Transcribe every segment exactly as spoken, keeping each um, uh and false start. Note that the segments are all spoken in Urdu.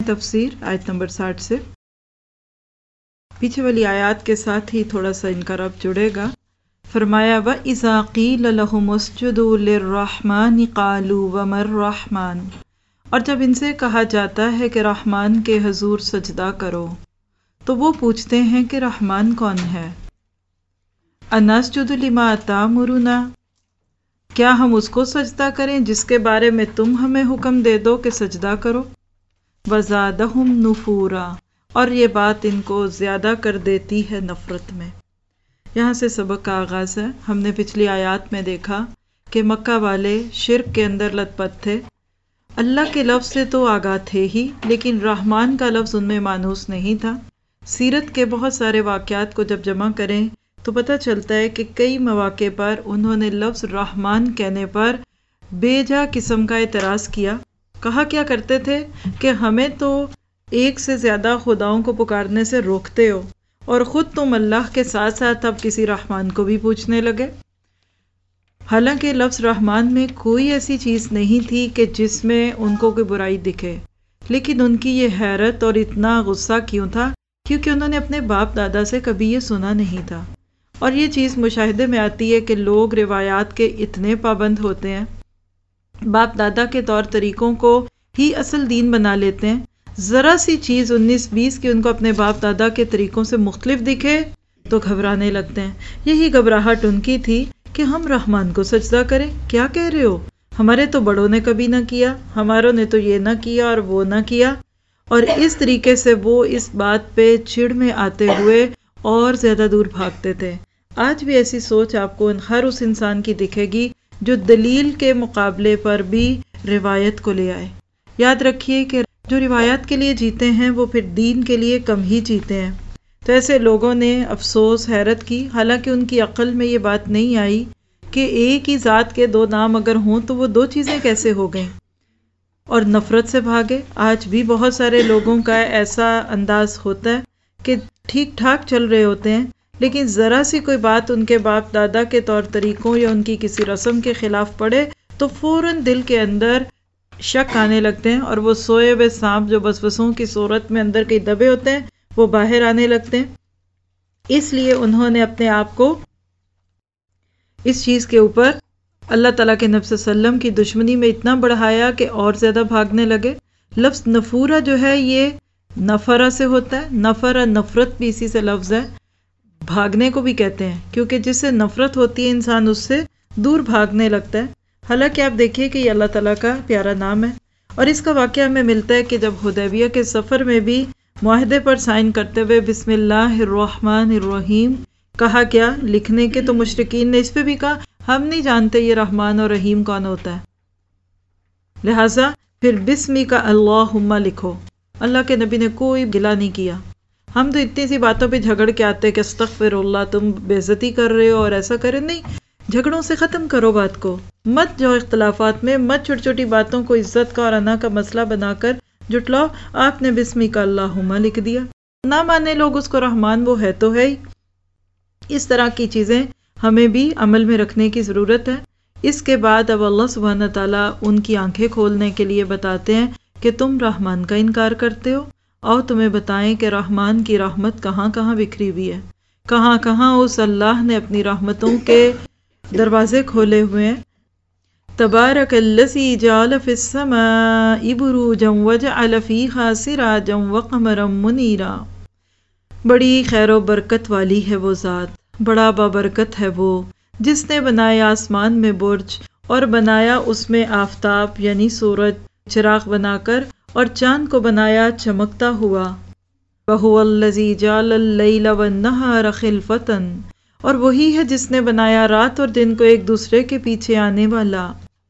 تفسیر آیت نمبر ساٹھ سے۔ پیچھے والی آیات کے ساتھ ہی تھوڑا سا ان کا رب جڑے گا۔ فرمایا وَإِذَا قِيلَ لَهُمُ اسْجُدُوا لِلرَّحْمَنِ قَالُوا وَمَا الرَّحْمَنُ، اور جب ان سے کہا جاتا ہے کہ رحمان کے حضور سجدہ کرو تو وہ پوچھتے ہیں کہ رحمان کون ہے؟ أَنَسْجُدُ لِمَا تَأْمُرُنَا، کیا ہم اس کو سجدہ کریں جس کے بارے میں تم ہمیں حکم دے دو کہ سجدہ کرو؟ وَزَادَهُمْ نُفُورًا، اور یہ بات ان کو زیادہ کر دیتی ہے نفرت میں۔ یہاں سے سبق کا آغاز ہے۔ ہم نے پچھلی آیات میں دیکھا کہ مکہ والے شرک کے اندر لت پت تھے، اللہ کے لفظ سے تو آگاہ تھے ہی، لیکن رحمان کا لفظ ان میں مانوس نہیں تھا۔ سیرت کے بہت سارے واقعات کو جب جمع کریں تو پتہ چلتا ہے کہ کئی مواقع پر انہوں نے لفظ رحمان کہنے پر بے جا قسم کا اعتراض کیا۔ کہا کیا کرتے تھے کہ ہمیں تو ایک سے زیادہ خداؤں کو پکارنے سے روکتے ہو، اور خود تم اللہ کے ساتھ ساتھ اب کسی رحمان کو بھی پوچھنے لگے۔ حالانکہ لفظ رحمان میں کوئی ایسی چیز نہیں تھی کہ جس میں ان کو کوئی برائی دکھے، لیکن ان کی یہ حیرت اور اتنا غصہ کیوں تھا؟ کیونکہ انہوں نے اپنے باپ دادا سے کبھی یہ سنا نہیں تھا۔ اور یہ چیز مشاہدے میں آتی ہے کہ لوگ روایات کے اتنے پابند ہوتے ہیں، باپ دادا کے طور طریقوں کو ہی اصل دین بنا لیتے ہیں۔ ذرا سی چیز انیس بیس کی ان کو اپنے باپ دادا کے طریقوں سے مختلف دکھے تو گھبرانے لگتے ہیں۔ یہی گھبراہٹ ان کی تھی کہ ہم رحمان کو سجدہ کریں، کیا کہہ رہے ہو؟ ہمارے تو بڑوں نے کبھی نہ کیا، ہماروں نے تو یہ نہ کیا اور وہ نہ کیا۔ اور اس طریقے سے وہ اس بات پہ چڑ میں آتے ہوئے اور زیادہ دور بھاگتے تھے۔ آج بھی ایسی سوچ آپ کو ہر اس انسان کی دکھے گی جو دلیل کے مقابلے پر بھی روایت کو لے آئے۔ یاد رکھیے کہ جو روایات کے لیے جیتے ہیں وہ پھر دین کے لیے کم ہی جیتے ہیں۔ تو ایسے لوگوں نے افسوس حیرت کی، حالانکہ ان کی عقل میں یہ بات نہیں آئی کہ ایک ہی ذات کے دو نام اگر ہوں تو وہ دو چیزیں کیسے ہو گئیں، اور نفرت سے بھاگے۔ آج بھی بہت سارے لوگوں کا ایسا انداز ہوتا ہے کہ ٹھیک ٹھاک چل رہے ہوتے ہیں، لیکن ذرا سی کوئی بات ان کے باپ دادا کے طور طریقوں یا ان کی کسی رسم کے خلاف پڑے تو فوراً دل کے اندر شک آنے لگتے ہیں، اور وہ سوئے ہوئے سانپ جو وسوسوں کی صورت میں اندر کہیں دبے ہوتے ہیں وہ باہر آنے لگتے ہیں۔ اس لیے انہوں نے اپنے آپ کو اس چیز کے اوپر اللہ تعالیٰ کے نبی صلی اللہ علیہ وسلم کی دشمنی میں اتنا بڑھایا کہ اور زیادہ بھاگنے لگے۔ لفظ نفورہ جو ہے یہ نفرہ سے ہوتا ہے، نفرہ نفرت بھی اسی سے لفظ ہے، بھاگنے کو بھی کہتے ہیں، کیونکہ جس سے نفرت ہوتی ہے انسان اس سے دور بھاگنے لگتا ہے۔ حالانکہ آپ دیکھیے کہ یہ اللہ تعالیٰ کا پیارا نام ہے، اور اس کا واقعہ ہمیں ملتا ہے کہ جب حدیبیہ کے سفر میں بھی معاہدے پر سائن کرتے ہوئے بسم اللہ الرحمن الرحیم کہا گیا، لکھنے کے تو مشرکین نے اس پہ بھی کہا ہم نہیں جانتے یہ رحمان اور رحیم کون ہوتا ہے، لہٰذا پھر بسمی کا اللہم لکھو۔ اللہ کے نبی نے کوئی گلہ نہیں کیا۔ ہم تو اتنی سی باتوں پہ جھگڑ کے آتے کہ استغفر اللہ، تم بے عزتی کر رہے ہو اور ایسا کرے، نہیں، جھگڑوں سے ختم کرو بات کو، مت جو اختلافات میں، مت چھوٹی چھوٹی باتوں کو عزت کا اور انا کا مسئلہ بنا کر جٹلاؤ۔ آپ نے بسمی کا اللہم لکھ دیا، نہ مانے لوگ اس کو رحمان، وہ ہے تو ہے ہی۔ اس طرح کی چیزیں ہمیں بھی عمل میں رکھنے کی ضرورت ہے۔ اس کے بعد اب اللہ سبحانہ تعالیٰ ان کی آنکھیں کھولنے کے لیے بتاتے ہیں کہ تم رحمان کا انکار کرتے ہو، اور تمہیں بتائیں کہ رحمان کی رحمت کہاں کہاں بکھری ہوئی ہے، کہاں کہاں اس اللہ نے اپنی رحمتوں کے دروازے کھولے ہوئے ہیں۔ تبارک الذی جعل فی السماء بروجا وجعل فیہا سراجا وقمرا منیرا۔ بڑی خیر و برکت والی ہے وہ ذات، بڑا بابرکت ہے وہ جس نے بنایا آسمان میں برج اور بنایا اس میں آفتاب یعنی سورج چراغ بنا کر، اور چاند کو بنایا چمکتا ہوا۔ وَهُوَ الَّذِي جَعَلَ اللَّيْلَ وَالنَّهَارَ خِلْفَةً، اور وہی ہے جس نے بنایا رات اور دن کو ایک دوسرے کے پیچھے آنے والا۔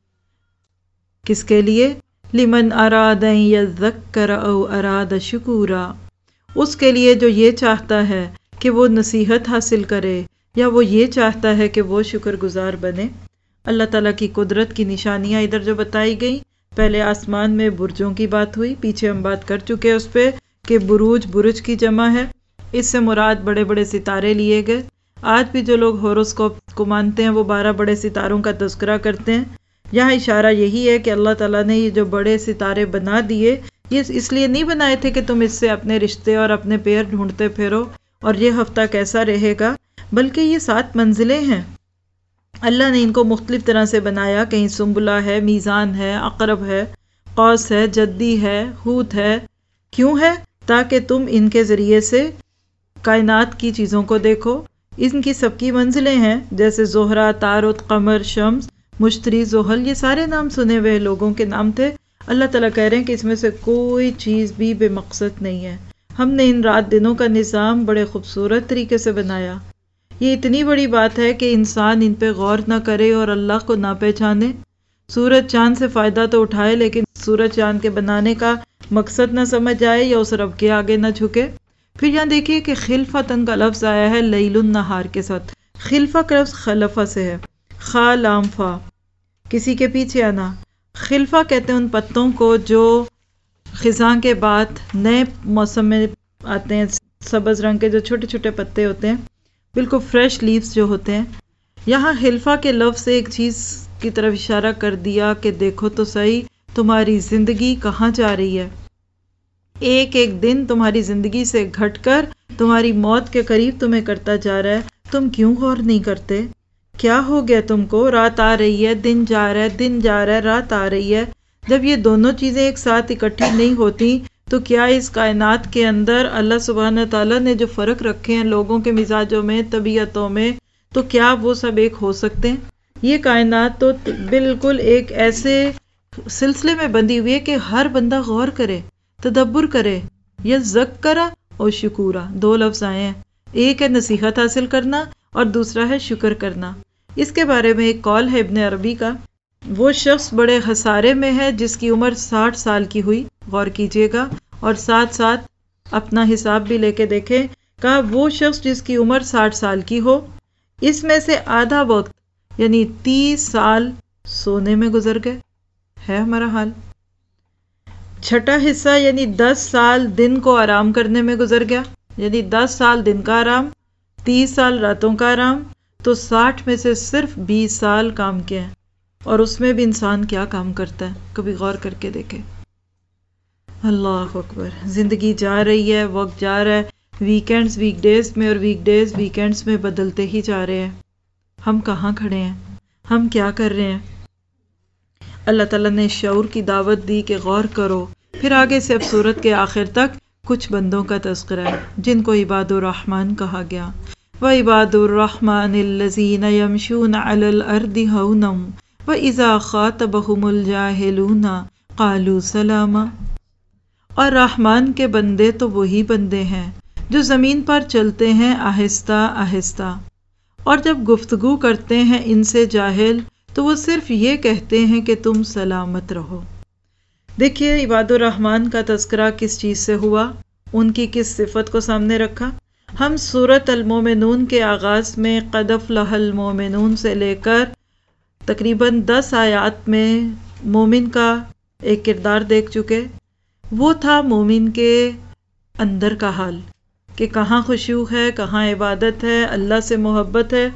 کس کے لیے؟ لِمَنْ أَرَادَ أَن يَذَّكَّرَ أَوْ أَرَادَ شُكُورًا، اس کے لیے جو یہ چاہتا ہے کہ وہ نصیحت حاصل کرے یا وہ یہ چاہتا ہے کہ وہ شکر گزار بنے۔ اللہ تعالیٰ کی قدرت کی نشانیاں ادھر جو بتائی گئیں، پہلے آسمان میں برجوں کی بات ہوئی، پیچھے ہم بات کر چکے اس پہ کہ بروج برج کی جمع ہے، اس سے مراد بڑے بڑے ستارے لیے گئے۔ آج بھی جو لوگ ہوروسکوپ کو مانتے ہیں وہ بارہ بڑے ستاروں کا تذکرہ کرتے ہیں۔ یہاں اشارہ یہی ہے کہ اللہ تعالیٰ نے یہ جو بڑے ستارے بنا دیے یہ اس لیے نہیں بنائے تھے کہ تم اس سے اپنے رشتے اور اپنے پیر ڈھونڈتے پھرو اور یہ ہفتہ کیسا رہے گا، بلکہ یہ سات منزلیں ہیں۔ اللہ نے ان کو مختلف طرح سے بنایا، کہیں سنبلہ ہے، میزان ہے، عقرب ہے، قوس ہے، جدی ہے، حوت ہے۔ کیوں ہے؟ تاکہ تم ان کے ذریعے سے کائنات کی چیزوں کو دیکھو۔ ان کی سب کی منزلیں ہیں، جیسے زہرہ، تارت، قمر، شمس، مشتری، زحل، یہ سارے نام سنے ہوئے لوگوں کے نام تھے۔ اللہ تعالیٰ کہہ رہے ہیں کہ اس میں سے کوئی چیز بھی بے مقصد نہیں ہے۔ ہم نے ان رات دنوں کا نظام بڑے خوبصورت طریقے سے بنایا۔ یہ اتنی بڑی بات ہے کہ انسان ان پہ غور نہ کرے اور اللہ کو نہ پہچانے۔ سورج چاند سے فائدہ تو اٹھائے، لیکن سورج چاند کے بنانے کا مقصد نہ سمجھ آئے یا اس رب کے آگے نہ جھکے۔ پھر یہاں دیکھیے کہ خلفتن کا لفظ آیا ہے لیل النہار کے ساتھ۔ خلفہ کا لفظ خلفہ سے ہے، خا لام فا، کسی کے پیچھے آنا۔ خلفہ کہتے ہیں ان پتوں کو جو خزاں کے بعد نئے موسم میں آتے ہیں، سبز رنگ کے جو چھوٹے چھوٹے پتے ہوتے ہیں، بالکل فریش لیوز جو ہوتے ہیں۔ یہاں خلفہ کے لفظ سے ایک چیز کی طرف اشارہ کر دیا کہ دیکھو تو صحیح تمہاری زندگی کہاں جا رہی ہے۔ ایک ایک دن تمہاری زندگی سے گھٹ کر تمہاری موت کے قریب تمہیں کرتا جا رہا ہے، تم کیوں غور نہیں کرتے؟ کیا ہو گیا تم کو؟ رات آ رہی ہے، دن جا رہا ہے، دن جا رہا ہے، رات آ رہی ہے۔ جب یہ دونوں چیزیں ایک ساتھ اکٹھی نہیں ہوتی تو کیا اس کائنات کے اندر اللہ سبحانہ تعالیٰ نے جو فرق رکھے ہیں لوگوں کے مزاجوں میں، طبیعتوں میں، تو کیا وہ سب ایک ہو سکتے ہیں؟ یہ کائنات تو بالکل ایک ایسے سلسلے میں بندھی ہوئی ہے کہ ہر بندہ غور کرے، تدبر کرے۔ یذکرہ اور شکورہ دو لفظ آئے ہیں، ایک ہے نصیحت حاصل کرنا اور دوسرا ہے شکر کرنا۔ اس کے بارے میں ایک قول ہے ابن عربی کا، وہ شخص بڑے خسارے میں ہے جس کی عمر ساٹھ سال کی ہوئی، غور کیجئے گا، اور ساتھ ساتھ اپنا حساب بھی لے کے دیکھیں۔ کہا وہ شخص جس کی عمر ساٹھ سال کی ہو، اس میں سے آدھا وقت یعنی تیس سال سونے میں گزر گئے، ہے ہمارا حال۔ چھٹا حصہ یعنی دس سال دن کو آرام کرنے میں گزر گیا، یعنی دس سال دن کا آرام، تیس سال راتوں کا آرام، تو ساٹھ میں سے صرف بیس سال کام کے ہیں۔ اور اس میں بھی انسان کیا کام کرتا ہے، کبھی غور کر کے دیکھے۔ اللہ اکبر، زندگی جا رہی ہے، وقت جا رہا ہے، ویکینڈز ویک ڈیز میں اور ویک ڈیز ویکینڈز میں بدلتے ہی جا رہے ہیں۔ ہم کہاں کھڑے ہیں؟ ہم کیا کر رہے ہیں؟ اللہ تعالیٰ نے شعور کی دعوت دی کہ غور کرو۔ پھر آگے سے اب سورت کے آخر تک کچھ بندوں کا تذکرہ ہے جن کو عباد الرحمن کہا گیا۔ وَعِبَادُ الرَّحْمَنِ الَّذِينَ يَمْشُونَ عَلَى الْأَرْضِ هَوْنًا وَإِذَا خَاطَبَهُمُ الْجَاهِلُونَ قَالُوا سَلَامًا۔ اور رحمان کے بندے تو وہی بندے ہیں جو زمین پر چلتے ہیں آہستہ آہستہ، اور جب گفتگو کرتے ہیں ان سے جاہل تو وہ صرف یہ کہتے ہیں کہ تم سلامت رہو۔ دیکھیے عباد الرحمن کا تذکرہ کس چیز سے ہوا، ان کی کس صفت کو سامنے رکھا۔ ہم سورۃ المومنون کے آغاز میں قد افلح المومنون سے لے کر تقریباً دس آیات میں مومن کا ایک کردار دیکھ چکے۔ وہ تھا مومن کے اندر کا حال کہ کہاں خشوع ہے، کہاں عبادت ہے، اللہ سے محبت ہے،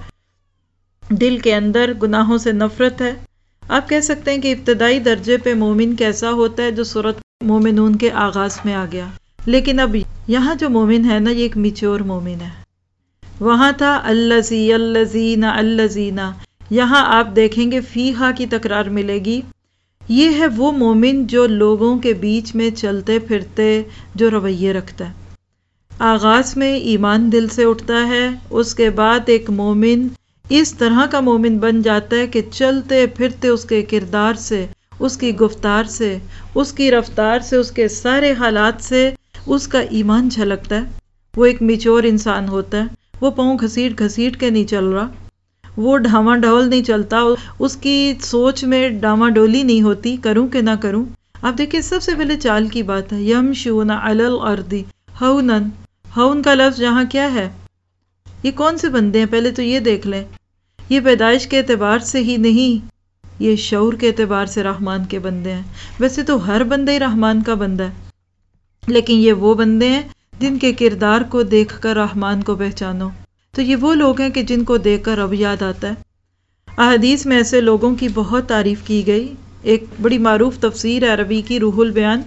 دل کے اندر گناہوں سے نفرت ہے۔ آپ کہہ سکتے ہیں کہ ابتدائی درجے پہ مومن کیسا ہوتا ہے جو سورۃ مومنون کے آغاز میں آ گیا، لیکن اب یہاں جو مومن ہے نا، یہ ایک میچور مومن ہے۔ وہاں تھا الذی الذین الذین، یہاں آپ دیکھیں گے فیہا کی تکرار ملے گی۔ یہ ہے وہ مومن جو لوگوں کے بیچ میں چلتے پھرتے جو رویے رکھتا ہے۔ آغاز میں ایمان دل سے اٹھتا ہے، اس کے بعد ایک مومن اس طرح کا مومن بن جاتا ہے کہ چلتے پھرتے اس کے کردار سے، اس کی گفتار سے، اس کی رفتار سے، اس کے سارے حالات سے اس کا ایمان جھلکتا ہے۔ وہ ایک میچور انسان ہوتا ہے، وہ پاؤں گھسیٹ گھسیٹ کے نہیں چل رہا، وہ ڈھاما ڈھول نہیں چلتا، اس کی سوچ میں ڈاما ڈولی نہیں ہوتی کروں کہ نہ کروں۔ آپ دیکھیں سب سے پہلے چال کی بات ہے، یمشون علی الارض ہونا۔ ہون کا لفظ یہاں کیا ہے؟ یہ کون سے بندے ہیں؟ پہلے تو یہ دیکھ لیں، یہ پیدائش کے اعتبار سے ہی نہیں، یہ شعور کے اعتبار سے رحمان کے بندے ہیں۔ ویسے تو ہر بندہ ہی رحمان کا بندہ ہے، لیکن یہ وہ بندے ہیں جن کے کردار کو دیکھ کر رحمان کو پہچانو۔ تو یہ وہ لوگ ہیں کہ جن کو دیکھ کر رب یاد آتا ہے۔ احادیث میں ایسے لوگوں کی بہت تعریف کی گئی۔ ایک بڑی معروف تفسیر ہے عربی کی روح البیان،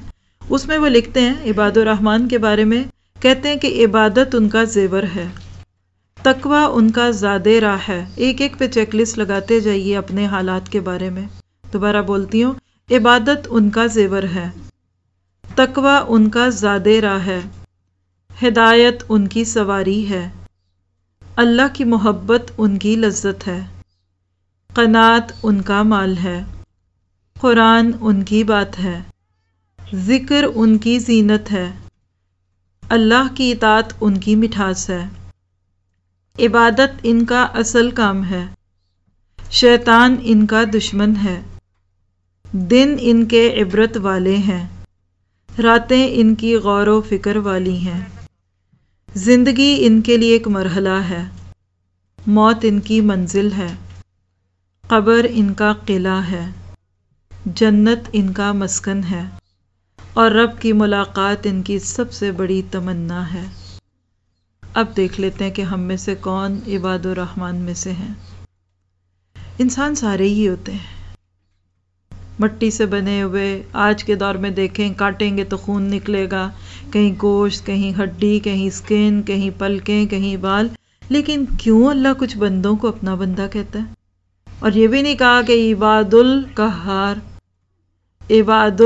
اس میں وہ لکھتے ہیں عباد الرحمن کے بارے میں، کہتے ہیں کہ عبادت ان کا زیور ہے، تقوی ان کا زادِ راہ ہے۔ ایک ایک پہ چیک لسٹ لگاتے جائیے اپنے حالات کے بارے میں۔ دوبارہ بولتی ہوں، عبادت ان کا زیور ہے، تقوی ان کا زادِ راہ ہے، ہدایت ان کی سواری ہے، اللہ کی محبت ان کی لذت ہے، قناعت ان کا مال ہے، قرآن ان کی بات ہے، ذکر ان کی زینت ہے، اللہ کی اطاعت ان کی مٹھاس ہے، عبادت ان کا اصل کام ہے، شیطان ان کا دشمن ہے، دن ان کے عبرت والے ہیں، راتیں ان کی غور و فکر والی ہیں، زندگی ان کے لیے ایک مرحلہ ہے، موت ان کی منزل ہے، قبر ان کا قلعہ ہے، جنت ان کا مسکن ہے، اور رب کی ملاقات ان کی سب سے بڑی تمنا ہے۔ اب دیکھ لیتے ہیں کہ ہم میں سے کون عباد الرحمن میں سے ہیں۔ انسان سارے ہی ہوتے ہیں، مٹی سے بنے ہوئے، آج کے دور میں دیکھیں کاٹیں گے تو خون نکلے گا، کہیں گوشت، کہیں ہڈی، کہیں سکن، کہیں پلکیں، کہیں بال، لیکن کیوں اللہ کچھ بندوں کو اپنا بندہ کہتا ہے؟ اور یہ بھی نہیں کہا کہ عباد القہار، عباد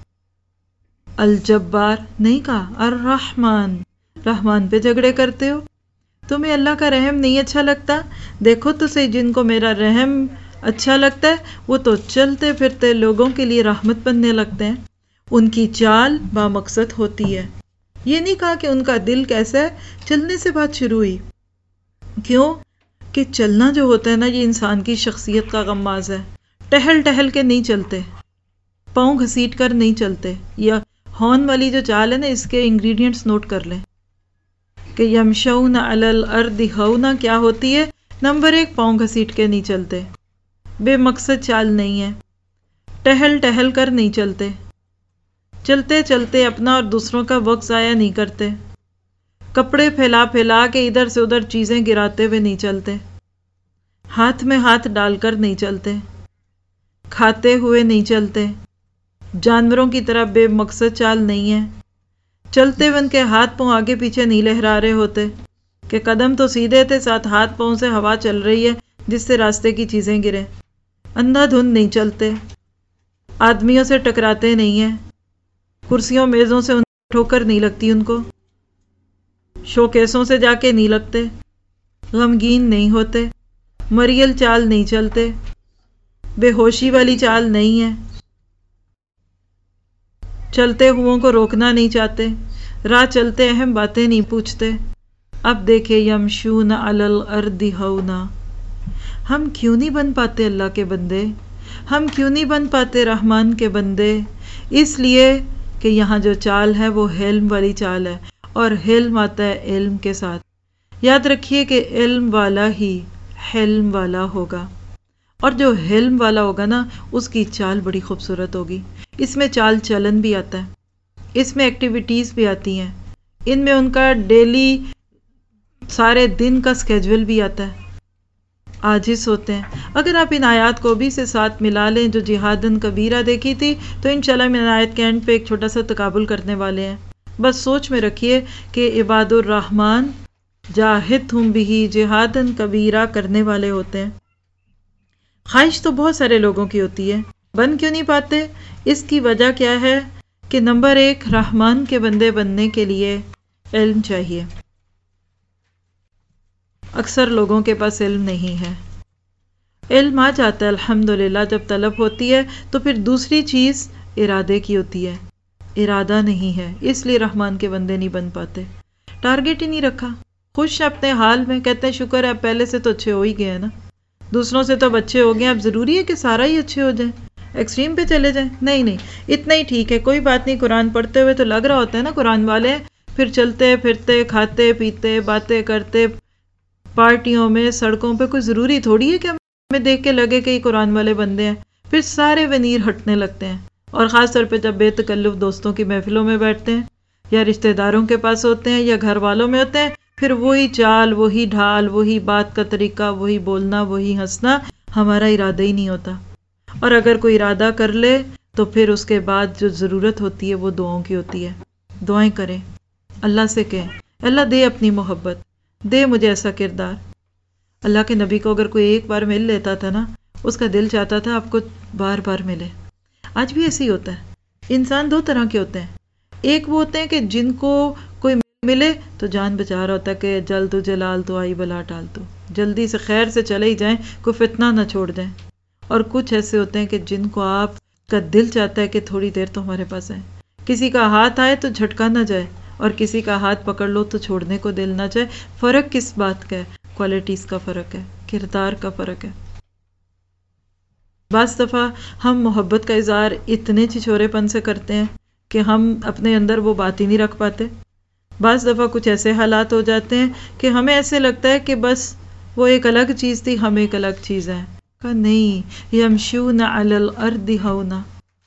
الجبار، نہیں کہا الرحمن۔ رحمان پہ جھگڑے کرتے ہو؟ تمہیں اللہ کا رحم نہیں اچھا لگتا؟ دیکھو تو صحیح، جن کو میرا رحم اچھا لگتا ہے وہ تو چلتے پھرتے لوگوں کے لیے رحمت بننے لگتے ہیں، ان کی چال بامقصد ہوتی ہے۔ یہ نہیں کہا کہ ان کا دل کیسا ہے، چلنے سے بات شروع ہوئی۔ کیوں کہ چلنا جو ہوتا ہے نا، یہ انسان کی شخصیت کا غماز ہے۔ ٹہل ٹہل کے نہیں چلتے، پاؤں گھسیٹ کر نہیں چلتے۔ یا ہون والی جو چال ہے نا، اس کے انگریڈینٹس نوٹ کر لیں کہ یمشون علی الارض ہونا کیا ہوتی ہے۔ نمبر ایک، پاؤں گھسیٹ کے نہیں چلتے، بے مقصد چال نہیں ہے، ٹہل ٹہل کر نہیں چلتے، چلتے چلتے اپنا اور دوسروں کا وقت ضائع نہیں کرتے، کپڑے پھیلا پھیلا کے ادھر سے ادھر چیزیں گراتے ہوئے نہیں چلتے، ہاتھ میں ہاتھ ڈال کر نہیں چلتے، کھاتے ہوئے نہیں چلتے، جانوروں کی طرح بے مقصد چال نہیں ہے، چلتے ہوئے ان کے ہاتھ پاؤں آگے پیچھے نہیں لہرا رہے ہوتے کہ قدم تو سیدھے تھے، ساتھ ہاتھ پاؤں سے ہوا چل رہی ہے جس سے راستے کی چیزیں گریں، اندھا دھند نہیں چلتے، آدمیوں سے ٹکراتے نہیں ہیں، کرسیوں میزوں سے ان ٹھوکر نہیں لگتی، ان کو شوکیسوں سے جا کے نہیں لگتے، غمگین نہیں ہوتے، مریل چال نہیں چلتے، بے ہوشی والی چال نہیں ہے، چلتے ہوئوں کو روکنا نہیں چاہتے، راہ چلتے اہم باتیں نہیں پوچھتے۔ اب دیکھیں یمشون علی الارض ہونا، ہم کیوں نہیں بن پاتے اللہ کے بندے؟ ہم کیوں نہیں بن پاتے رحمان کے بندے؟ اس لیے کہ یہاں جو چال ہے وہ حلم والی چال ہے، اور حلم آتا ہے علم کے ساتھ۔ یاد رکھیے کہ علم والا ہی حلم والا ہوگا، اور جو حلم والا ہوگا نا، اس کی چال بڑی خوبصورت ہوگی۔ اس میں چال چلن بھی آتا ہے، اس میں ایکٹیویٹیز بھی آتی ہیں، ان میں ان کا ڈیلی سارے دن کا سکیجول بھی آتا ہے، عاجز ہوتے ہیں۔ اگر آپ ان آیات کو بھی سے ساتھ ملا لیں جو جہادن کبیرہ دیکھی تھی، تو انشاءاللہ ہم ان آیت کے اینڈ پہ ایک چھوٹا سا تقابل کرنے والے ہیں۔ بس سوچ میں رکھیے کہ عباد الرحمن جاہدہم بہ جہادن کبیرہ کرنے والے ہوتے ہیں۔ خواہش تو بہت سارے لوگوں کی ہوتی ہے، بن کیوں نہیں پاتے؟ اس کی وجہ کیا ہے کہ نمبر ایک، رحمان کے بندے بننے کے لیے علم چاہیے۔ اکثر لوگوں کے پاس علم نہیں ہے۔ علم آ جاتا ہے الحمدللہ، جب طلب ہوتی ہے تو پھر دوسری چیز ارادے کی ہوتی ہے، ارادہ نہیں ہے، اس لیے رحمان کے بندے نہیں بن پاتے۔ ٹارگٹ ہی نہیں رکھا، خوش اپنے حال میں، کہتے ہیں شکر ہے پہلے سے تو اچھے ہو ہی گئے ہیں نا، دوسروں سے تو اب اچھے ہو گئے ہیں، اب ضروری ہے کہ سارا ہی اچھے ہو جائیں، ایکسٹریم پہ چلے جائیں؟ نہیں نہیں، اتنا ہی ٹھیک ہے، کوئی بات نہیں۔ قرآن پڑھتے ہوئے تو لگ رہا ہوتا ہے نا قرآن والے، پھر چلتے پھرتے کھاتے پیتے باتیں کرتے پارٹیوں میں سڑکوں پہ، کوئی ضروری تھوڑی ہے کہ ہمیں دیکھ کے لگے کہ یہ قرآن والے بندے ہیں۔ پھر سارے ونیر ہٹنے لگتے ہیں، اور خاص طور پہ جب بے تکلف دوستوں کی محفلوں میں بیٹھتے ہیں، یا رشتہ داروں کے پاس ہوتے ہیں، یا گھر والوں میں ہوتے ہیں، پھر وہی چال، وہی ڈھال، وہی بات کا طریقہ، وہی بولنا، وہی ہنسنا، ہمارا ارادہ ہی نہیں ہوتا۔ اور اگر کوئی ارادہ کر لے تو پھر اس کے بعد جو ضرورت ہوتی ہے وہ دعاؤں کی ہوتی ہے. دعائیں کریں، اللہ سے کہیں اللہ دے اپنی محبت، دے مجھے ایسا کردار. اللہ کے نبی کو اگر کوئی ایک بار مل لیتا تھا نا، اس کا دل چاہتا تھا آپ کو بار بار ملے. آج بھی ایسے ہی ہوتا ہے. انسان دو طرح کے ہوتے ہیں. ایک وہ ہوتے ہیں کہ جن کو کوئی ملے تو جان بچا رہا ہوتا ہے کہ جلد تو جلال تو آئی بلا ٹال تو، جلدی سے خیر سے چلے ہی جائیں، کوئی فتنہ نہ چھوڑ دیں. اور کچھ ایسے ہوتے ہیں کہ جن کو آپ کا دل چاہتا ہے کہ تھوڑی دیر تو ہمارے پاس آئے. کسی کا ہاتھ آئے تو جھٹکا نہ جائے، اور کسی کا ہاتھ پکڑ لو تو چھوڑنے کو دل نہ چاہے. فرق کس بات کا ہے؟ کوالٹیز کا فرق ہے، کردار کا فرق ہے. بعض دفعہ ہم محبت کا اظہار اتنے چھچورے پن سے کرتے ہیں کہ ہم اپنے اندر وہ بات ہی نہیں رکھ پاتے. بعض دفعہ کچھ ایسے حالات ہو جاتے ہیں کہ ہمیں ایسے لگتا ہے کہ بس وہ ایک الگ چیز تھی، ہم ایک الگ چیز ہے. کہ نہیں، یمشون علی الارض ہونا.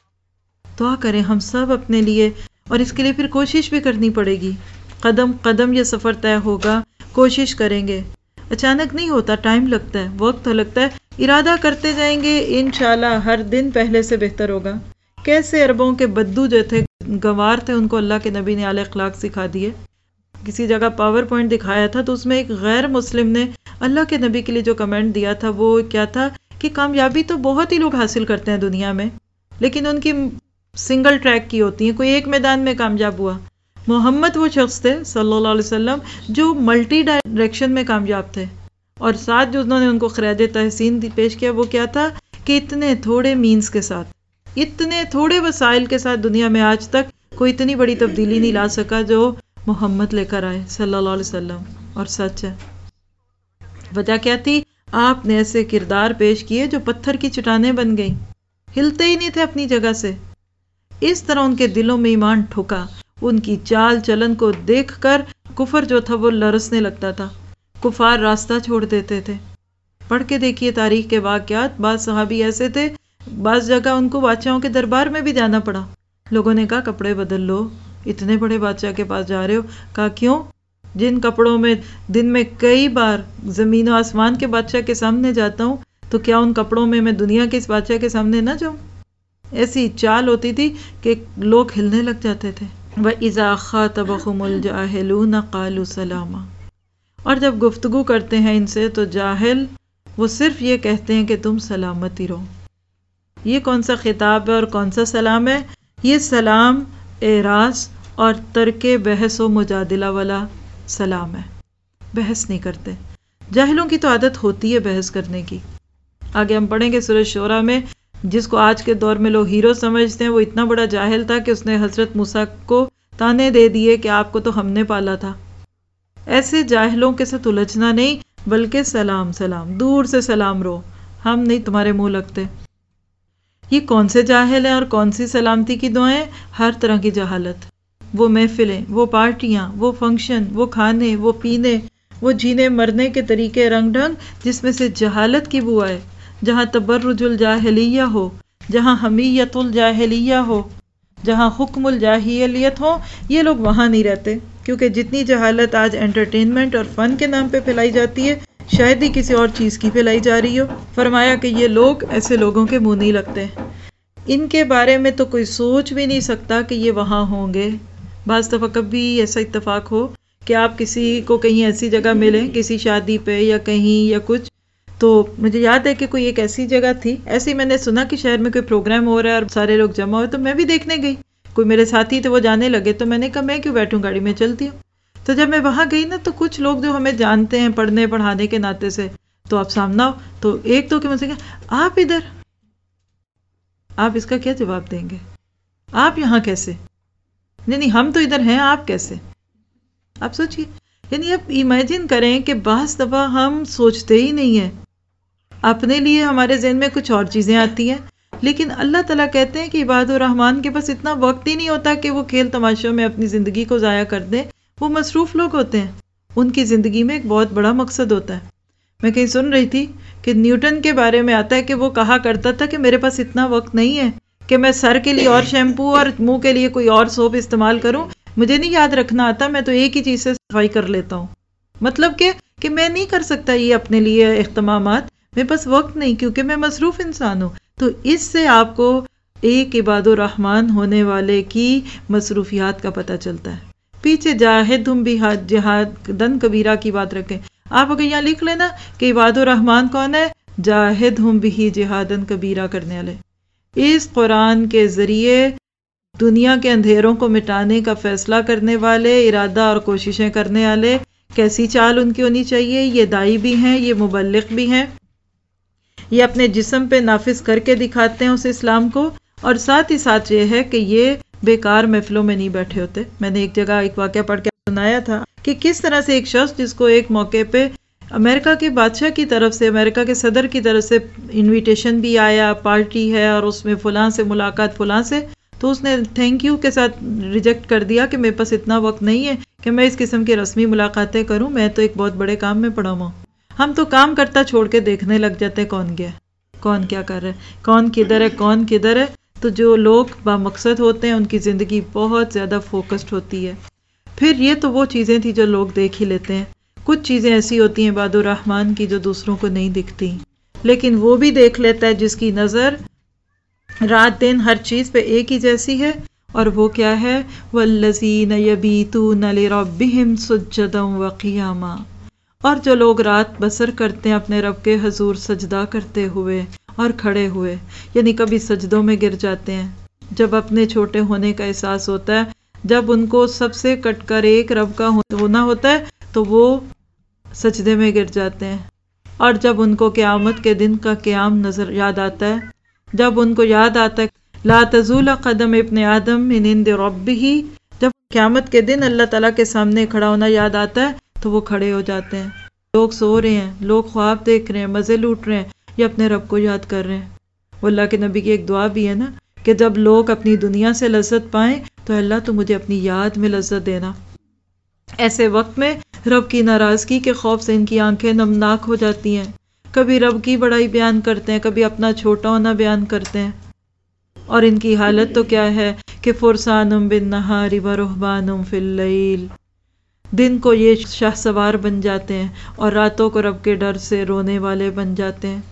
دعا کریں ہم سب اپنے لیے، اور اس کے لیے پھر کوشش بھی کرنی پڑے گی. قدم قدم یہ سفر طے ہوگا، کوشش کریں گے. اچانک نہیں ہوتا، ٹائم لگتا ہے، وقت لگتا ہے. ارادہ کرتے جائیں گے، انشاءاللہ ہر دن پہلے سے بہتر ہوگا. کیسے عربوں کے بدو جو تھے، گنوار تھے، ان کو اللہ کے نبی نے اعلی اخلاق سکھا دیے. کسی جگہ پاور پوائنٹ دکھایا تھا تو اس میں ایک غیر مسلم نے اللہ کے نبی کے لیے جو کمنٹ دیا تھا وہ کیا تھا کہ کامیابی تو بہت ہی لوگ حاصل کرتے ہیں دنیا میں، لیکن ان کی سنگل ٹریک کی ہوتی ہیں، کوئی ایک میدان میں کامیاب ہوا. محمد وہ شخص تھے صلی اللہ علیہ وسلم جو ملٹی ڈائریکشن میں کامیاب تھے. اور ساتھ جو انہوں نے ان کو خراج تحسین پیش کیا وہ کیا تھا کہ اتنے تھوڑے مینز کے ساتھ، اتنے تھوڑے وسائل کے ساتھ دنیا میں آج تک کوئی اتنی بڑی تبدیلی نہیں لا سکا جو محمد لے کر آئے صلی اللہ علیہ وسلم. اور سچ ہے. وجہ کیا تھی؟ آپ نے ایسے کردار پیش کیے جو پتھر کی چٹانیں بن گئیں، ہلتے ہی نہیں تھے اپنی جگہ سے. اس طرح ان کے دلوں میں ایمان ٹھکا. ان کی چال چلن کو دیکھ کر کفر جو تھا وہ لرزنے لگتا تھا. کفار راستہ چھوڑ دیتے تھے. پڑھ کے دیکھیے تاریخ کے واقعات. بعض صحابی ایسے تھے، بعض جگہ ان کو بادشاہوں کے دربار میں بھی جانا پڑا. لوگوں نے کہا کپڑے بدل لو، اتنے بڑے بادشاہ کے پاس جا رہے ہو. کہا کیوں؟ جن کپڑوں میں دن میں کئی بار زمین و آسمان کے بادشاہ کے سامنے جاتا ہوں تو کیا ان کپڑوں میں میں دنیا کے اس بادشاہ کے سامنے نہ جاؤں؟ ایسی چال ہوتی تھی کہ لوگ ہلنے لگ جاتے تھے. وَإِذَا خَاطَبَهُمُ الْجَاهِلُونَ قَالُوا سَلَامًا. اور جب گفتگو کرتے ہیں ان سے تو جاہل وہ صرف یہ کہتے ہیں کہ تم سلامتی رہو. یہ کون سا خطاب ہے اور کون سا سلام ہے؟ یہ سلام اعراض اور ترک بحث و مجادلہ والا سلام ہے. بحث نہیں کرتے. جاہلوں کی تو عادت ہوتی ہے بحث کرنے کی. آگے ہم پڑھیں گے سورہ شورا میں، جس کو آج کے دور میں لوگ ہیرو سمجھتے ہیں، وہ اتنا بڑا جاہل تھا کہ اس نے حضرت موسیٰ کو تانے دے دیے کہ آپ کو تو ہم نے پالا تھا. ایسے جاہلوں کے ساتھ الجھنا نہیں، بلکہ سلام سلام، دور سے سلام رو، ہم نہیں تمہارے منہ لگتے. یہ کون سے جاہل ہیں اور کون سی سلامتی کی دعائیں؟ ہر طرح کی جہالت. وہ محفلیں، وہ پارٹیاں، وہ فنکشن، وہ کھانے، وہ پینے، وہ جینے مرنے کے طریقے رنگ ڈھنگ جس میں سے جہالت کی بو آئے. جہاں تبرج الجاہلیہ ہو، جہاں حمیت الجاہلیہ ہو، جہاں حکم الجاہلیت ہو، یہ لوگ وہاں نہیں رہتے. کیونکہ جتنی جہالت آج انٹرٹینمنٹ اور فن کے نام پہ پھیلائی جاتی ہے، شاید ہی کسی اور چیز کی پھیلائی جا رہی ہو. فرمایا کہ یہ لوگ ایسے لوگوں کے منہ نہیں لگتے. ان کے بارے میں تو کوئی سوچ بھی نہیں سکتا کہ یہ وہاں ہوں گے. بعض دفعہ کبھی ایسا اتفاق ہو کہ آپ کسی کو کہیں ایسی جگہ ملیں، کسی شادی پہ یا کہیں یا کچھ، تو مجھے یاد ہے کہ کوئی ایک ایسی جگہ تھی، ایسے ہی میں نے سنا کہ شہر میں کوئی پروگرام ہو رہا ہے اور سارے لوگ جمع ہوئے، تو میں بھی دیکھنے گئی. کوئی میرے ساتھی تھے وہ جانے لگے تو میں نے کہا میں کیوں بیٹھوں، گاڑی میں چلتی ہوں. تو جب میں وہاں گئی نا تو کچھ لوگ جو ہمیں جانتے ہیں پڑھنے پڑھانے کے ناطے سے، تو آپ سامنا ہو تو ایک تو کہ مجھ سے کہا آپ ادھر، آپ اس کا کیا جواب دیں گے؟ آپ یہاں کیسے؟ نہیں نہیں ہم تو ادھر ہیں، آپ کیسے؟ آپ سوچئے، یعنی آپ امیجن کریں کہ بعض دفعہ ہم سوچتے ہی نہیں ہیں، اپنے لیے ہمارے ذہن میں کچھ اور چیزیں آتی ہیں، لیکن اللہ تعالیٰ کہتے ہیں کہ عباد الرحمن کے پاس اتنا وقت ہی نہیں ہوتا کہ وہ کھیل تماشوں میں اپنی زندگی کو ضائع کر دیں. وہ مصروف لوگ ہوتے ہیں، ان کی زندگی میں ایک بہت بڑا مقصد ہوتا ہے. میں کہیں سن رہی تھی کہ نیوٹن کے بارے میں آتا ہے کہ وہ کہا کرتا تھا کہ میرے پاس اتنا وقت نہیں ہے کہ میں سر کے لیے اور شیمپو اور منہ کے لیے کوئی اور سوپ استعمال کروں، مجھے نہیں یاد رکھنا آتا، میں تو ایک ہی چیز سے صفائی کر لیتا ہوں. مطلب کہ کہ میں نہیں کر سکتا یہ اپنے لیے اہتمامات، میرے پاس وقت نہیں کیونکہ میں مصروف انسان ہوں. تو اس سے آپ کو ایک عباد الرحمن ہونے والے کی مصروفیات کا پتہ چلتا ہے۔ پیچھے جاہدہم جہادن کبیرہ کی بات رکھیں، آپ اگر یہاں لکھ لینا کہ عباد الرحمن کون ہے، جاہدہم بھی جہادن کبیرہ کرنے والے۔ اس قرآن کے ذریعے دنیا کے اندھیروں کو مٹانے کا فیصلہ کرنے والے، ارادہ اور کوششیں کرنے والے، کیسی چال ان کی ہونی چاہیے؟ یہ دائی بھی ہیں، یہ مبلغ بھی ہیں، یہ اپنے جسم پہ نافذ کر کے دکھاتے ہیں اس اسلام کو، اور ساتھ ہی ساتھ یہ ہے کہ یہ بیکار محفلوں میں نہیں بیٹھے ہوتے۔ میں نے ایک جگہ ایک واقعہ پڑھ کے سنایا تھا کہ کس طرح سے ایک شخص جس کو ایک موقع پہ امریکہ کے بادشاہ کی طرف سے، امریکہ کے صدر کی طرف سے انویٹیشن بھی آیا، پارٹی ہے اور اس میں فلاں سے ملاقات فلاں سے، تو اس نے تھینک یو کے ساتھ ریجیکٹ کر دیا کہ میرے پاس اتنا وقت نہیں ہے کہ میں اس قسم کی رسمی ملاقاتیں کروں، میں تو ایک بہت بڑے کام میں پڑا ہوں۔ ہم تو کام کرتا چھوڑ کے دیکھنے لگ جاتے کون گیا، کون کیا کر رہا ہے، کون کدھر ہے، کون کدھر ہے۔ تو جو لوگ بامقصد ہوتے ہیں ان کی زندگی بہت زیادہ فوکسڈ ہوتی ہے۔ پھر یہ تو وہ چیزیں تھیں جو لوگ دیکھ ہی لیتے ہیں، کچھ چیزیں ایسی ہوتی ہیں عباد الرحمن کی جو دوسروں کو نہیں دکھتی، لیکن وہ بھی دیکھ لیتا ہے جس کی نظر رات دن ہر چیز پہ ایک ہی جیسی ہے، اور وہ کیا ہے؟ والذین یبیتون لربہم سجدا وقیاما، اور جو لوگ رات بسر کرتے ہیں اپنے رب کے حضور سجدہ کرتے ہوئے اور کھڑے ہوئے، یعنی کبھی سجدوں میں گر جاتے ہیں جب اپنے چھوٹے ہونے کا احساس ہوتا ہے، جب ان کو سب سے کٹ کر ایک رب کا ہونا ہوتا ہے تو وہ سجدے میں گر جاتے ہیں، اور جب ان کو قیامت کے دن کا قیام نظر یاد آتا ہے، جب ان کو یاد آتا ہے لا تزول قدم ابن آدم من عند ربہ، جب قیامت کے دن اللہ تعالیٰ کے سامنے کھڑا ہونا یاد آتا ہے تو وہ کھڑے ہو جاتے ہیں۔ لوگ سو رہے ہیں، لوگ خواب دیکھ رہے ہیں، مزے لوٹ رہے ہیں، یا اپنے رب کو یاد کر رہے ہیں۔ وہ اللہ کے نبی کی ایک دعا بھی ہے نا کہ جب لوگ اپنی دنیا سے لذت پائیں تو اللہ تو مجھے اپنی یاد میں لذت دینا۔ ایسے وقت میں رب کی ناراضگی کے خوف سے ان کی آنکھیں نمناک ہو جاتی ہیں، کبھی رب کی بڑائی بیان کرتے ہیں، کبھی اپنا چھوٹا ہونا بیان کرتے ہیں، اور ان کی حالت تو کیا ہے کہ فرسانم بالنہار ورہبانم فی اللیل، دن کو یہ شاہ سوار بن جاتے ہیں اور راتوں کو رب کے ڈر سے رونے والے بن جاتے ہیں۔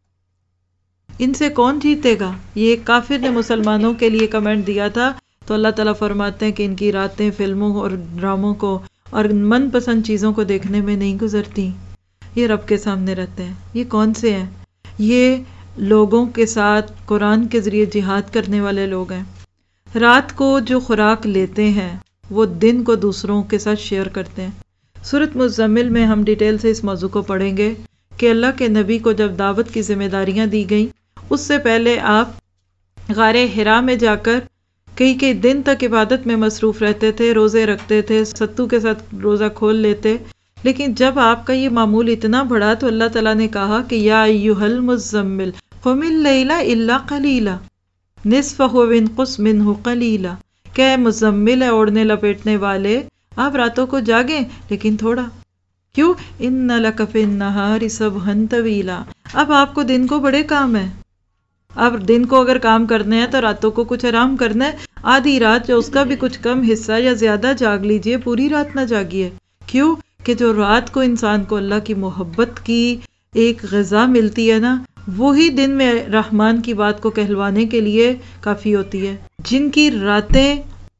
ان سے کون جیتے گا؟ یہ ایک کافر نے مسلمانوں کے لیے کمنٹ دیا تھا، تو اللہ تعالیٰ فرماتے ہیں کہ ان کی راتیں فلموں اور ڈراموں کو اور من پسند چیزوں کو دیکھنے میں نہیں گزرتی، یہ رب کے سامنے رہتے ہیں۔ یہ کون سے ہیں؟ یہ لوگوں کے ساتھ قرآن کے ذریعے جہاد کرنے والے لوگ ہیں۔ رات کو جو خوراک لیتے ہیں وہ دن کو دوسروں کے ساتھ شیئر کرتے ہیں۔ سورۃ مزمل میں ہم ڈیٹیل سے اس موضوع کو پڑھیں گے کہ اللہ کے نبی کو جب دعوت کی ذمہ داریاں دی گئیں، اس سے پہلے آپ غار حرا میں جا کر کئی کئی دن تک عبادت میں مصروف رہتے تھے، روزے رکھتے تھے، ستو کے ساتھ روزہ کھول لیتے، لیکن جب آپ کا یہ معمول اتنا بڑھا تو اللہ تعالیٰ نے کہا کہ یا ایھا المزمل قم اللیل الا قلیلا نصفہ وانقص منہ قلیلا، کہ اے مزمل ہے اوڑھنے لپیٹنے والے، آپ راتوں کو جاگیں لیکن تھوڑا۔ کیوں؟ ان لک فی النہار سبحا طویلا، اب آپ کو دن کو بڑے کام ہیں، اب دن کو اگر کام کرنے ہیں تو راتوں کو کچھ آرام کرنا ہے، آدھی رات جو اس کا بھی کچھ کم حصہ یا زیادہ جاگ لیجئے، پوری رات نہ جاگیے۔ کیوں؟ کہ جو رات کو انسان کو اللہ کی محبت کی ایک غذا ملتی ہے نا، وہی دن میں رحمان کی بات کو کہلوانے کے لیے کافی ہوتی ہے۔ جن کی راتیں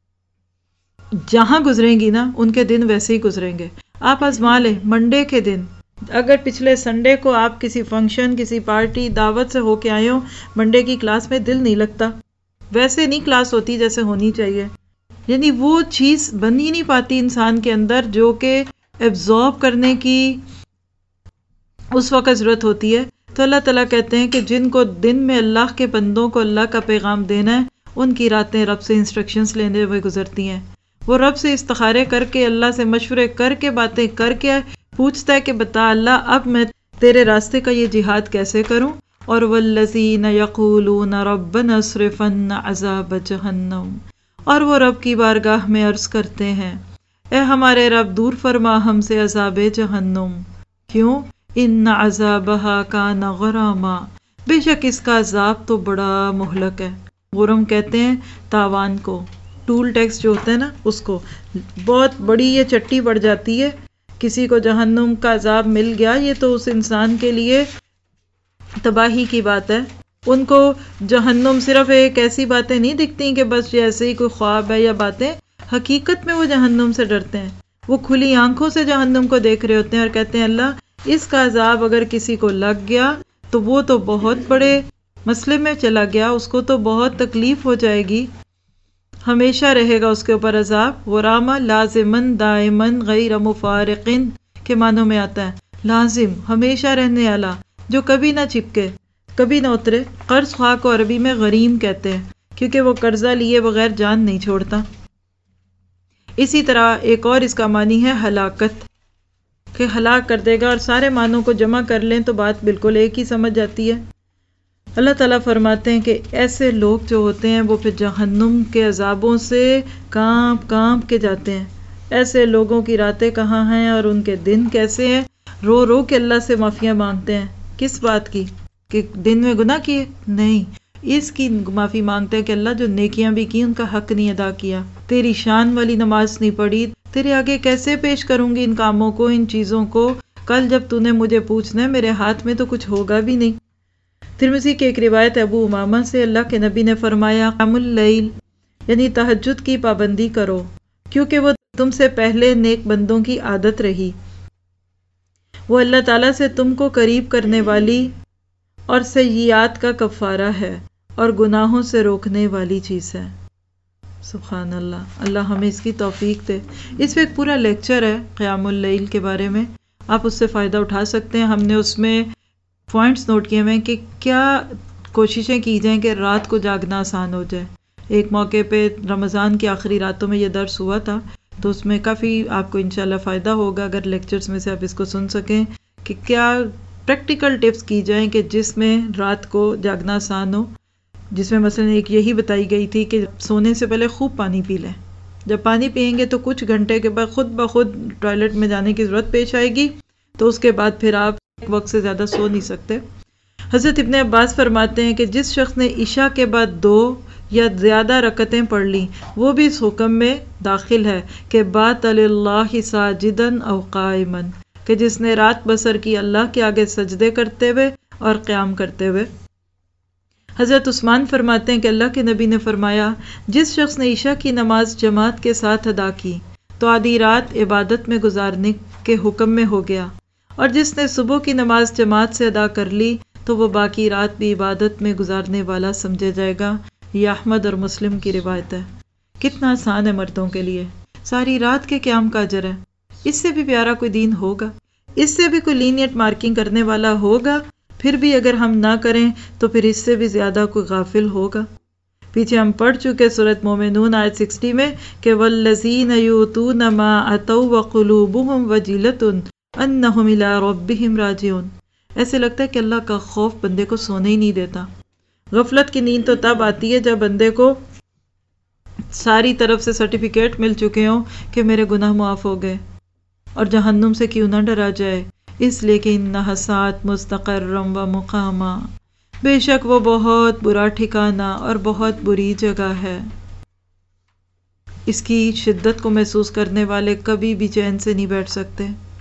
جہاں گزریں گی نا ان کے دن ویسے ہی گزریں گے۔ آپ آزما لیں، منڈے کے دن اگر پچھلے سنڈے کو آپ کسی فنکشن، کسی پارٹی، دعوت سے ہو کے آئے ہو، منڈے کی کلاس میں دل نہیں لگتا، ویسے نہیں کلاس ہوتی جیسے ہونی چاہیے، یعنی وہ چیز بن ہی نہیں پاتی انسان کے اندر جو کہ ایبزارب کرنے کی اس وقت ضرورت ہوتی ہے۔ تو اللہ تعالیٰ کہتے ہیں کہ جن کو دن میں اللہ کے بندوں کو اللہ کا پیغام دینا ہے، ان کی راتیں رب سے انسٹرکشنز لینے ہوئے گزرتی ہیں۔ وہ رب سے استخارے کر کے، اللہ سے مشورے کر کے، باتیں کر کے پوچھتا ہے کہ بتا اللہ اب میں تیرے راستے کا یہ جہاد کیسے کروں۔ اور والذین یقولون ربنا اصرف عنا عذاب جہنم، اور وہ رب کی بارگاہ میں عرض کرتے ہیں اے ہمارے رب دور فرما ہم سے عذاب جہنم۔ کیوں؟ ان عذابها کان غراما، بے شک اس کا عذاب تو بڑا مہلک ہے۔ غرم کہتے ہیں تاوان کو، ٹول ٹیکس جو ہوتا ہے نا اس کو، بہت بڑی یہ چٹی پڑ جاتی ہے۔ کسی کو جہنم کا عذاب مل گیا، یہ تو اس انسان کے لیے تباہی کی بات ہے۔ ان کو جہنم صرف ایک ایسی باتیں نہیں دکھتی کہ بس یہ ایسے ہی کوئی خواب ہے یا باتیں، حقیقت میں وہ جہنم سے ڈرتے ہیں، وہ کھلی آنکھوں سے جہنم کو دیکھ رہے ہوتے ہیں اور کہتے ہیں اللہ اس کا عذاب اگر کسی کو لگ گیا تو وہ تو بہت بڑے مسئلے میں چلا گیا، اس کو تو بہت تکلیف ہو جائے گی، ہمیشہ رہے گا اس کے اوپر عذاب۔ غرامہ لازمن دائمن غیر مفارقن کے معنوں میں آتا ہے، لازم ہمیشہ رہنے والا جو کبھی نہ چپکے کبھی نہ اترے۔ قرض خواہ کو عربی میں غریم کہتے ہیں کیونکہ وہ قرضہ لیے بغیر جان نہیں چھوڑتا۔ اسی طرح ایک اور اس کا معنی ہے ہلاکت، کہ ہلاک کر دے گا، اور سارے معنوں کو جمع کر لیں تو بات بالکل ایک ہی سمجھ جاتی ہے۔ اللہ تعالیٰ فرماتے ہیں کہ ایسے لوگ جو ہوتے ہیں وہ پھر جہنم کے عذابوں سے کانپ کانپ کے جاتے ہیں۔ ایسے لوگوں کی راتیں کہاں ہیں اور ان کے دن کیسے ہیں، رو رو کے اللہ سے معافیاں مانگتے ہیں۔ کس بات کی؟ کہ دن میں گناہ کیے؟ نہیں، اس کی معافی مانگتے ہیں کہ اللہ جو نیکیاں بھی کی ان کا حق نہیں ادا کیا، تیری شان والی نماز نہیں پڑھی، تیرے آگے کیسے پیش کروں گی ان کاموں کو، ان چیزوں کو، کل جب تو نے مجھے پوچھنا ہے میرے ہاتھ میں تو کچھ ہوگا بھی نہیں۔ ترمذی کی ایک روایت ابو امامہ سے، اللہ کے نبی نے فرمایا قیام اللیل یعنی تہجد کی پابندی کرو، کیونکہ وہ تم سے پہلے نیک بندوں کی عادت رہی، وہ اللہ تعالیٰ سے تم کو قریب کرنے والی اور سیئات کا کفارہ ہے اور گناہوں سے روکنے والی چیز ہے۔ سبحان اللہ، اللہ ہمیں اس کی توفیق دے۔ اس میں ایک پورا لیکچر ہے قیام اللیل کے بارے میں، آپ اس سے فائدہ اٹھا سکتے ہیں۔ ہم نے اس میں پوائنٹس نوٹ کیے ہوئے ہیں کہ کیا کوششیں کی جائیں کہ رات کو جاگنا آسان ہو جائے۔ ایک موقع پہ رمضان کی آخری راتوں میں یہ درس ہوا تھا، تو اس میں کافی آپ کو انشاءاللہ فائدہ ہوگا اگر لیکچرز میں سے آپ اس کو سن سکیں کہ کیا پریکٹیکل ٹپس کی جائیں کہ جس میں رات کو جاگنا آسان ہو، جس میں مثلا ایک یہی بتائی گئی تھی کہ سونے سے پہلے خوب پانی پی لیں، جب پانی پئیں گے تو کچھ گھنٹے کے بعد خود بخود ٹوائلٹ میں جانے کی ضرورت پیش آئے گی، تو اس کے بعد پھر آپ ایک وقت سے زیادہ سو نہیں سکتے۔ حضرت ابن عباس فرماتے ہیں کہ جس شخص نے عشاء کے بعد دو یا زیادہ رکعتیں پڑھ لیں وہ بھی اس حکم میں داخل ہے کہ بات اللہ ساجدن او قائمن، کہ جس نے رات بسر کی اللہ کے آگے سجدے کرتے ہوئے اور قیام کرتے ہوئے۔ حضرت عثمان فرماتے ہیں کہ اللہ کے نبی نے فرمایا جس شخص نے عشاء کی نماز جماعت کے ساتھ ادا کی تو آدھی رات عبادت میں گزارنے کے حکم میں ہو گیا، اور جس نے صبح کی نماز جماعت سے ادا کر لی تو وہ باقی رات بھی عبادت میں گزارنے والا سمجھا جائے گا۔ یہ احمد اور مسلم کی روایت ہے۔ کتنا آسان ہے مردوں کے لیے، ساری رات کے قیام کا اجر ہے۔ اس سے بھی پیارا کوئی دین ہوگا؟ اس سے بھی کوئی لینیٹ مارکنگ کرنے والا ہوگا؟ پھر بھی اگر ہم نہ کریں تو پھر اس سے بھی زیادہ کوئی غافل ہوگا۔ پیچھے ہم پڑھ چکے سورۃ مومنون آیت ساٹھ میں کہ والذین یؤتون ما اتوا وقلوبهم وجلة انہم الی ربہم راجعون۔ ایسے لگتا ہے کہ اللہ کا خوف بندے کو سونے ہی نہیں دیتا۔ غفلت کی نیند تو تب آتی ہے جب بندے کو ساری طرف سے سرٹیفکیٹ مل چکے ہوں کہ میرے گناہ معاف ہو گئے، اور جہنم سے کیوں نہ ڈرا جائے، اس لیے کہ انہا ساعت مستقرم و مقاما، بے شک وہ بہت برا ٹھکانہ اور بہت بری جگہ ہے۔ اس کی شدت کو محسوس کرنے والے کبھی بھی چین سے نہیں بیٹھ سکتے۔